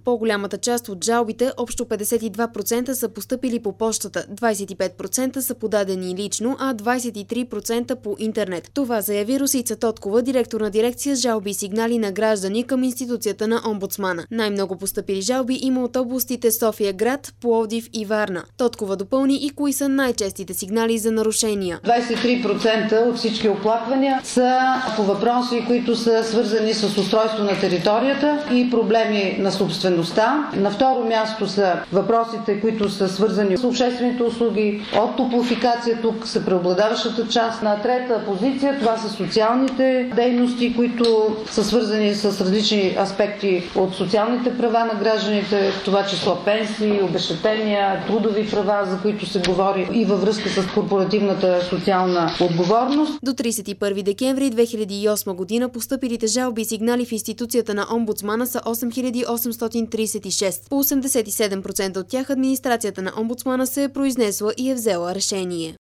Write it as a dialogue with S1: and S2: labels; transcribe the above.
S1: По-голямата част от жалбите, общо 52%, са постъпили по пощата, 25% са подадени лично, а 23% по интернет. Това заяви Росица Тоткова, директор на дирекция жалби и сигнали на граждани към институцията на омбудсмана. Най-много постъпили жалби има от областите София град, Пловдив и Варна. Тоткова допълни и кои са най-честите сигнали за нарушения.
S2: 23% от всички оплаквания са по въпроси, които са свързани с устройство на територията и проблеми на собствеността. На второ място са въпросите, които са свързани с обществените услуги, от топлофикация, тук са преобладаващата част. На трета позиция това са социалните дейности, които са свързани с различни аспекти от социалните права на гражданите, в това число пенсии, обезщетения, трудови права, за които се говори и във връзка с корпоративната социална отговорност.
S1: До 31 декември 2008 година постъпилите жалби и сигнали в институцията на омбудсмана са 8836. По 87% от тях администрацията на омбудсмана се е произнесла и е взела решение.